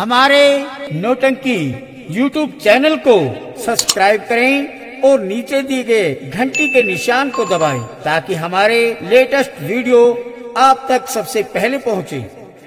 हमारे नौटंकी YouTube channel को सब्सक्राइब करें और नीचे दिए गए घंटी के निशान को दबाएं ताकि हमारे लेटेस्ट वीडियो आप तक सबसे पहले पहुंचे।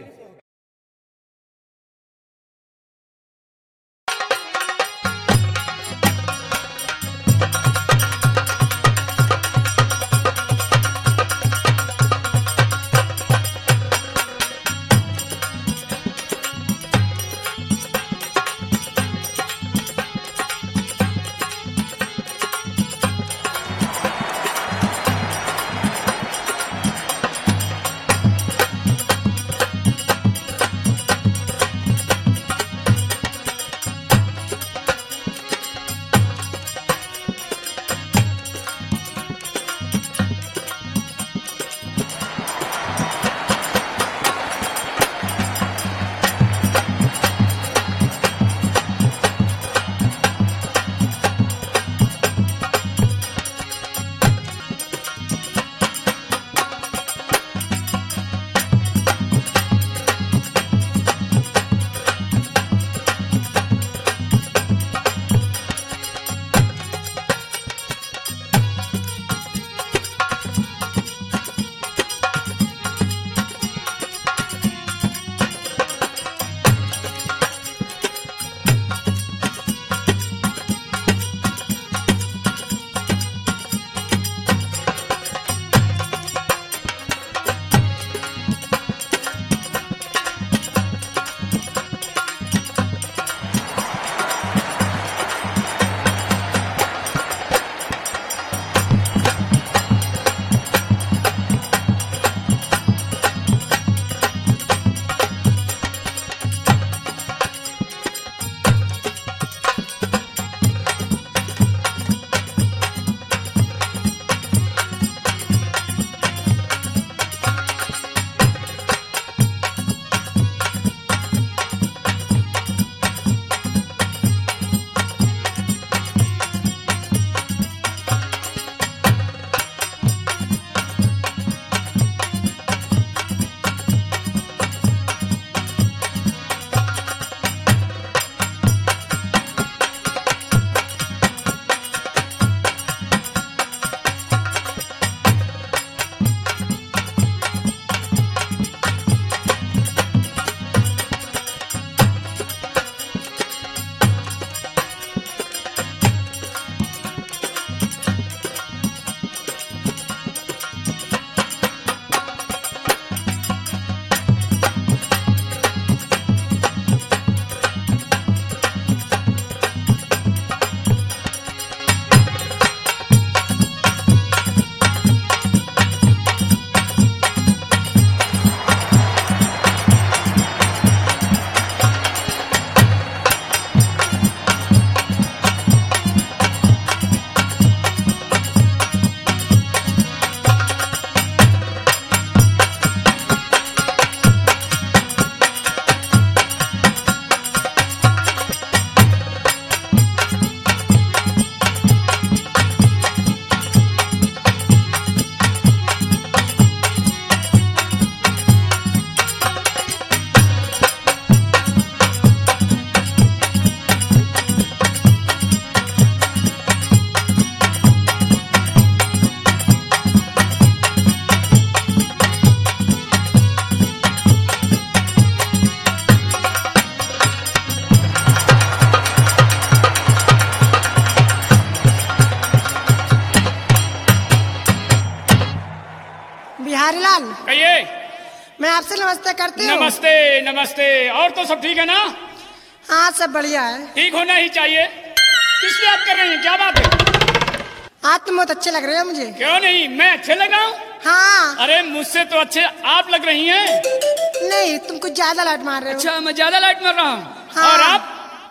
बिहारी लाल, कहिए। मैं आपसे नमस्ते करती हूँ। नमस्ते नमस्ते। और तो सब ठीक है ना? हाँ, सब बढ़िया है। ठीक होना ही चाहिए। किस लिए याद कर रही हैं? क्या बात है? आज तुम बहुत अच्छे लग रहे हो मुझे। क्यों नहीं, मैं अच्छे लगा हूँ? हाँ। अरे मुझसे तो अच्छे आप लग रही हैं। नहीं, तुम कुछ ज्यादा लाइट मार रहे हो। अच्छा, मैं ज्यादा लाइट मार रहा हूँ। हाँ। और आप?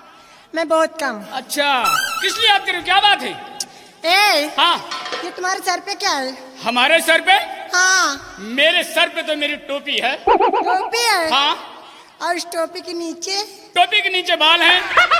मैं बहुत कम। अच्छा, किस लिए याद कर रही हो? क्या बात है? हाँ, ये तुम्हारे सर पे क्या है? हमारे सर पे? हाँ। मेरे सर पे तो मेरी टोपी है। टोपी है? हाँ। और इस टोपी के नीचे? टोपी के नीचे बाल हैं।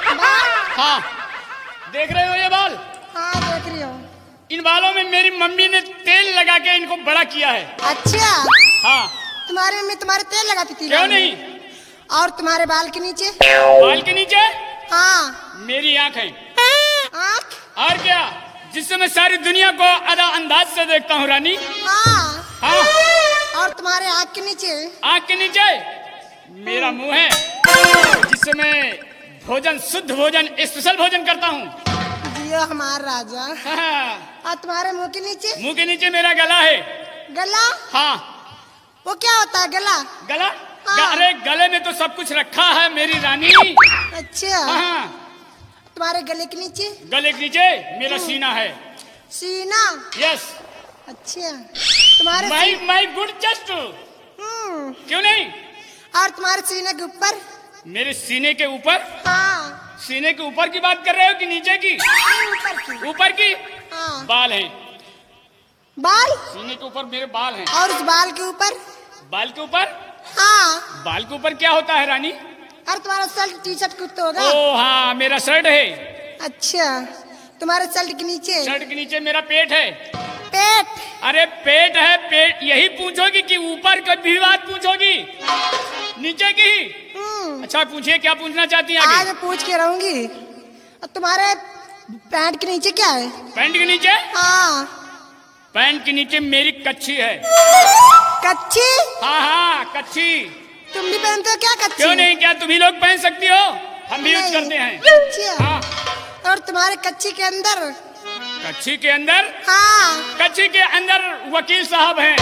हाँ, देख रहे हो ये बाल? हाँ, देख रही हूँ। इन बालों में मेरी मम्मी ने तेल लगा के इनको बड़ा किया है। अच्छा। हाँ। तुम्हारी मम्मी तुम्हारे तेल लगाती थी? क्यों नहीं। और तुम्हारे बाल के नीचे? बाल के नीचे हाँ। मेरी आंख है। आँख? और क्या, जिससे मैं सारी दुनिया को अदा अंदाज से देखता हूँ रानी। हाँ। हाँ। और तुम्हारे आँख के नीचे? आंख के नीचे मेरा मुंह है, जिससे मैं भोजन, शुद्ध भोजन, स्पेशल भोजन करता हूँ। जियो हमारा राजा। हाँ। और तुम्हारे मुंह के नीचे? मुंह के नीचे मेरा गला है। गला? हाँ। वो क्या होता है गला? गला? हाँ। अरे गले में तो सब कुछ रखा है मेरी रानी। अच्छा। हाँ। तुम्हारे गले के नीचे? गले के नीचे मेरा सीना है। सीना? यस। अच्छा। तुम्हारे माई गुड चेस्ट। क्यों नहीं? और तुम्हारे सीने के ऊपर? मेरे सीने के ऊपर? हाँ। सीने के ऊपर की बात कर रहे हो कि नीचे की? ऊपर की। ऊपर की? हाँ। बाल हैं। बाल? सीने के ऊपर मेरे बाल हैं। और उस बाल के ऊपर? बाल के ऊपर? हाँ। बाल के ऊपर क्या होता है रानी? और तुम्हारा शर्ट टी शर्ट कुछ तो होगा? ओ हाँ, मेरा शर्ट है। अच्छा। तुम्हारे शर्ट के नीचे? शर्ट के नीचे मेरा पेट है। पेट? अरे पेट है, पेट। यही पूछोगी कि ऊपर कभी बात पूछोगी? नीचे की? अच्छा पूछिए, क्या पूछना चाहती हैं आज आगे? मैं पूछ के रहूंगी। और तुम्हारे पैंट के नीचे क्या है? पैंट के नीचे? हाँ। पैंट के नीचे मेरी कच्छी है। कच्ची? हाँ हाँ, कच्छी। तुम भी पहनते हो क्या कच्ची? क्यों नहीं, क्या तुम ही लोग पहन सकती हो? हम भी यूज नहीं। करते हैं। अच्छा। हाँ। और तुम्हारे कच्ची के अंदर? कच्छी के अंदर? हाँ। कच्छी के अंदर वकील साहब हैं।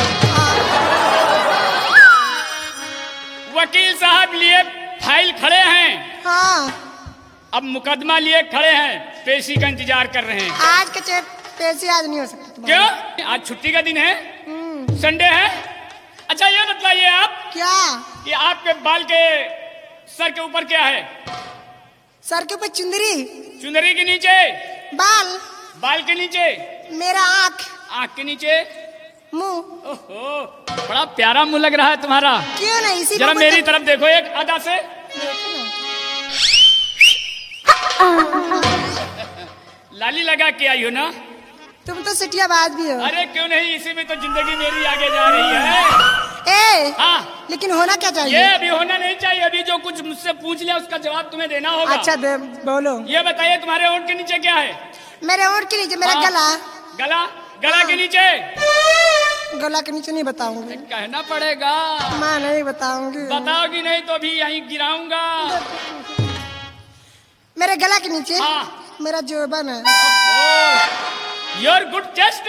वकील साहब लिए फाइल खड़े हैं। हाँ। अब मुकदमा लिए खड़े हैं, पेशी का इंतजार कर रहे हैं। आज के पैसे आज नहीं हो सकते तुम्हारे। क्यों? आज छुट्टी का दिन है, संडे है। अच्छा ये बताइए आप क्या? कि आपके बाल के सर के ऊपर क्या है? सर के ऊपर चुंदरी? चुंदरी के नीचे? बाल? बाल के नीचे मेरा आँख? आँख के नीचे मुंह? ओहो, बड़ा प्यारा मुंह लग रहा है तुम्हारा। क्यों नहीं? इसी जरा में मेरी तरफ देखो एक अदा से। लाली लगा के आई हो ना? तुम तो सिटियाबाज भी हो। अरे क्यों नहीं, इसी में तो जिंदगी मेरी आगे जा रही है। ए, हाँ। लेकिन होना क्या ये चाहिए? अभी होना नहीं चाहिए, अभी जो कुछ मुझसे पूछ लिया उसका जवाब तुम्हें देना होगा। अच्छा बोलो। ये बताइए तुम्हारे होंठ के नीचे क्या है? मेरे होंठ के नीचे मेरा हाँ। गला। गला? गला के नीचे? गला के नीचे नहीं बताऊंगी। कहना पड़ेगा। मैं नहीं बताऊंगी। बताओगी नहीं तो अभी यहीं गिराऊंगा। मेरे गला के नीचे हाँ। मेरा जोबन है। Your good chest.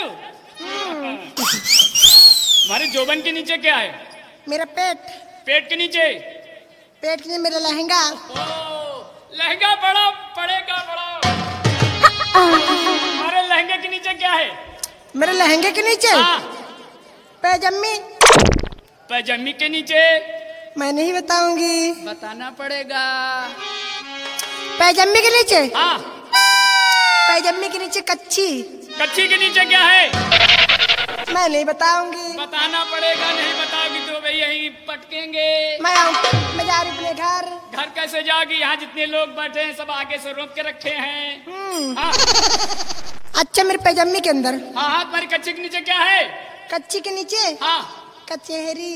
तुम्हारे जोबन के नीचे क्या है? मेरा पेट। पेट के नीचे? पेट के नीचे मेरा लहंगा। लहंगा बड़ा पड़ेगा बड़ा। तुम्हारे लहंगे के नीचे क्या है? मेरे लहंगे के नीचे हाँ। पैजम्मी। पैजम्मी के नीचे? मैं नहीं बताऊंगी। बताना पड़ेगा। पैजम्मी के नीचे? हाँ। पैजम्मी के नीचे कच्ची। कच्ची के नीचे क्या है? मैं नहीं बताऊंगी। बताना पड़ेगा, नहीं बताओगी तो भाई यहीं पटकेंगे। मैं जा रही अपने घर। घर कैसे जाओगी? यहाँ जितने लोग बैठे हैं सब आगे से रोक के रखे हैं। हाँ। अच्छा मेरे पैजम्मी के अंदर? हाँ हाँ, तुम्हारी कच्ची के नीचे क्या है? कच्ची के नीचे? हाँ। कचहरी।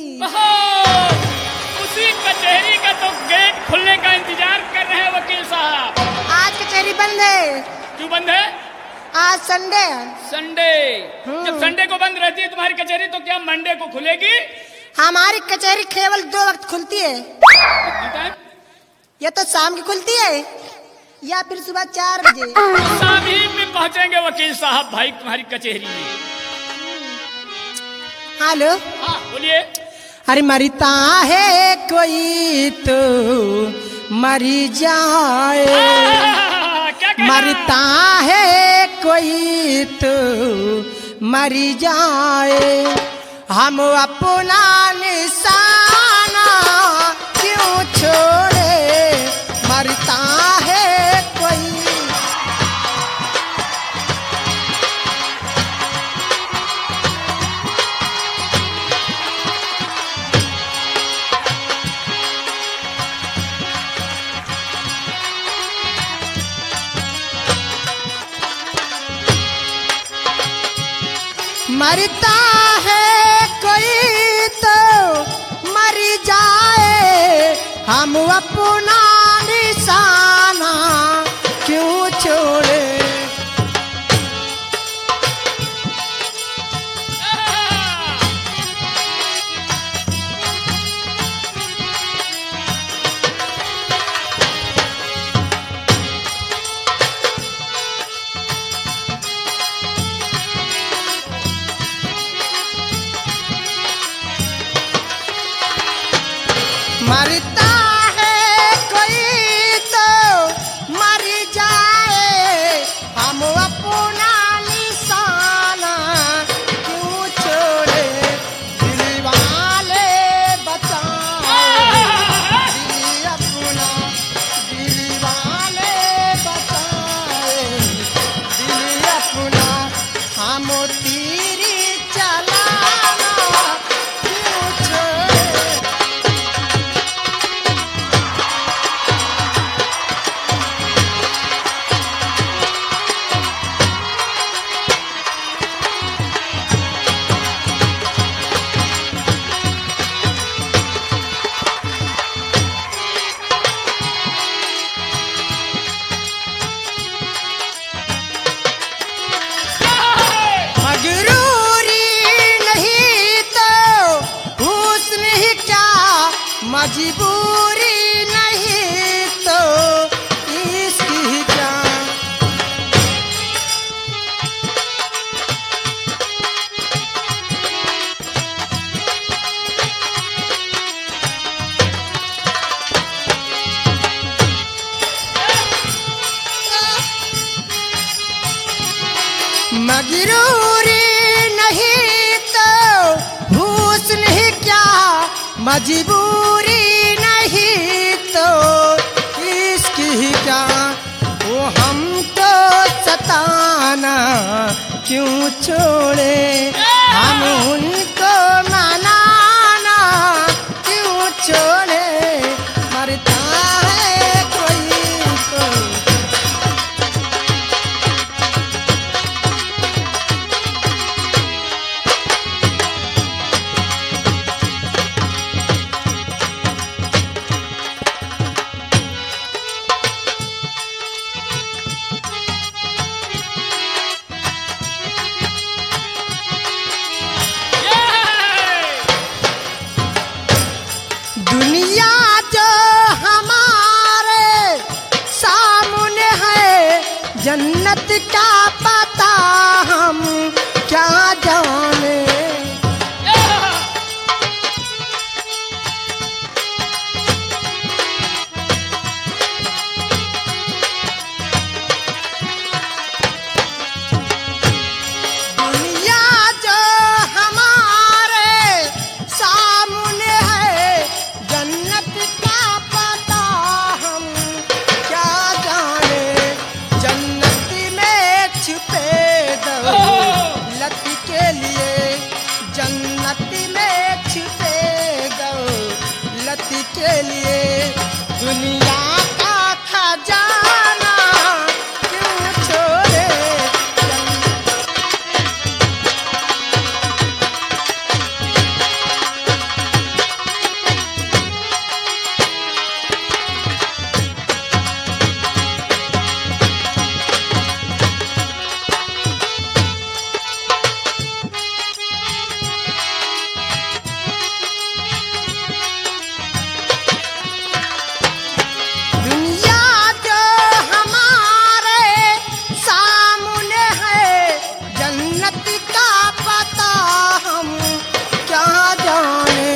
उसी कचहरी का तो गेट खुलने का इंतजार कर रहे हैं वकील साहब। आज कचहरी बंद है। क्यों बंद है? आज संडे। संडे? जब संडे को बंद रहती है तुम्हारी कचहरी तो क्या मंडे को खुलेगी? हमारी कचहरी केवल 2 वक्त खुलती है। या तो शाम की खुलती है या फिर सुबह 4 बजे। शाम ही में पहुंचेंगे वकील साहब भाई तुम्हारी कचहरी में। हेलो। हाँ बोलिए। अरे मरता है कोई तो मरी जाए। क्या कहना? मरता है कोई तो मरी जाए। हम अपना निशाना क्यों छोड़े? मरता है कोई। मरता है कोई तो मर जाए। हम अपना निशाना क्यों छोड़े। मरता है कोई तो मर जाए, हम अपना निशाना क्यों छोड़े। दिल वाले बचाए, दिल अपना दिल वाले बचाए, दिल अपना हम तीर चलाना क्यों छोड़े। मजरूरी नहीं तो हुस्न ही क्या, मजबूरी नहीं तो इश्क ही क्या। मजरूरी नहीं तो हुस्न ही क्या, मजबूरी नहीं तो इश्क ही क्या। वो हमको सताना क्यों छोड़े, हम उनको मनाना क्यों छोड़े। मरता है कोई तो दुनिया जो हमारे सामने है, जन्नत का पता हम क्या जाने। दुनिया जो हमारे सामने है, जन्नत का पता हम क्या जाने। जन्नत में छुपे दौलत के लिए, जन्नत में छुपे दौलत के लिए, दुनिया का खजाना क्यों छोड़े। दुनिया जो हमारे सामने है, जन्नत का पता हम क्या जाने।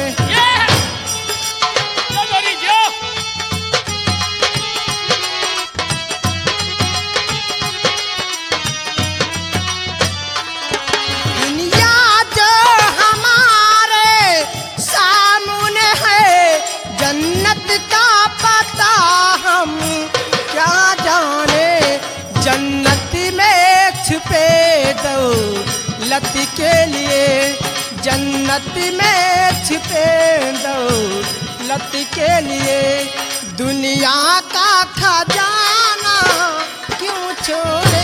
दुनिया जो हमारे सामने है, जन्नत का पता हम क्या जाने। जन्नत में छुपे दौलत के लिए, जन्नत में छिपे दौलत के लिए दुनिया का खजाना क्यों छोड़े।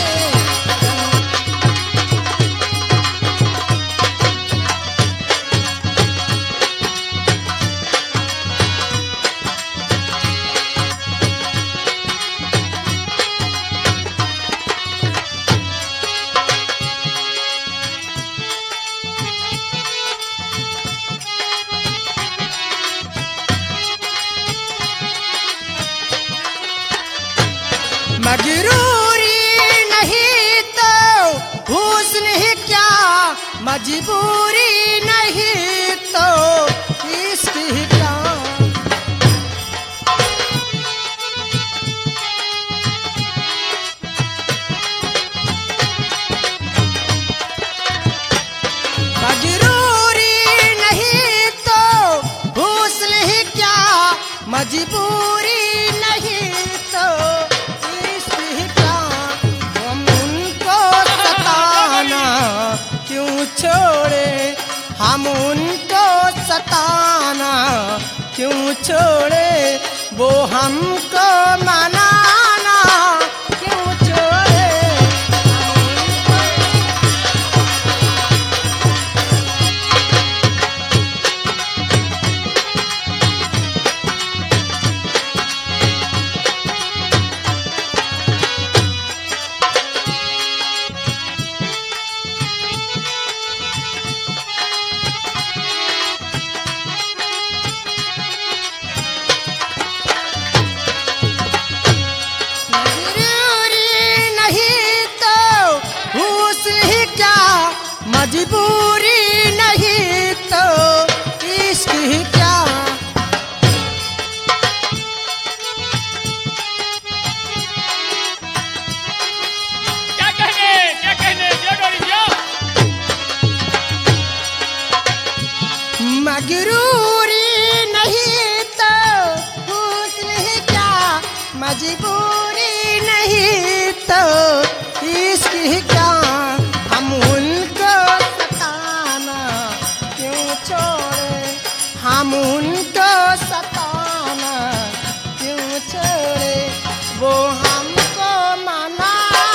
मजरूरी नहीं तो हुस्न ही क्या, मजबूरी नहीं तो इश्क ही क्या। मजरूरी नहीं तो हुस्न ही क्या, मजबूरी नहीं तो इश्क ही क्या। हम उनको सताना क्यों छोड़े, हम उनको सताना क्यों छोड़े, वो हमको मनाना क्यों छोड़े। मजबूरी नहीं तो इश्क ही क्या। क्या कहने जो डोरी जो। मजरूरी नहीं तो हुस्न ही क्या, मजबूरी नहीं तो इश्क ही क्या। हम उनको सताना क्यों छोड़े, हम उनको सताना क्यों छोड़े, वो हमको मनाना।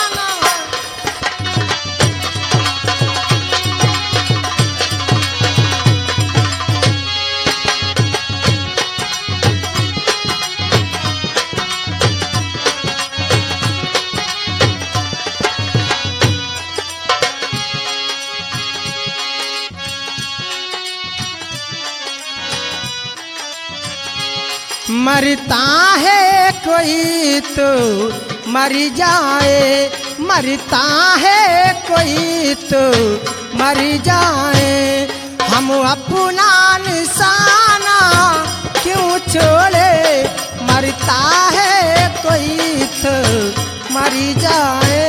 मरता है कोई तो मर जाए, मरता है कोई तो मर जाए, हम अपना निशाना क्यों छोड़े। मरता है कोई तो मर जाए।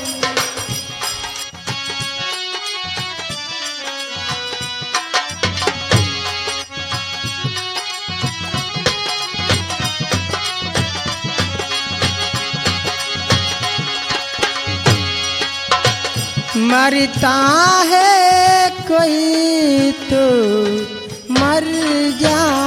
मरता है कोई तो मर जाए।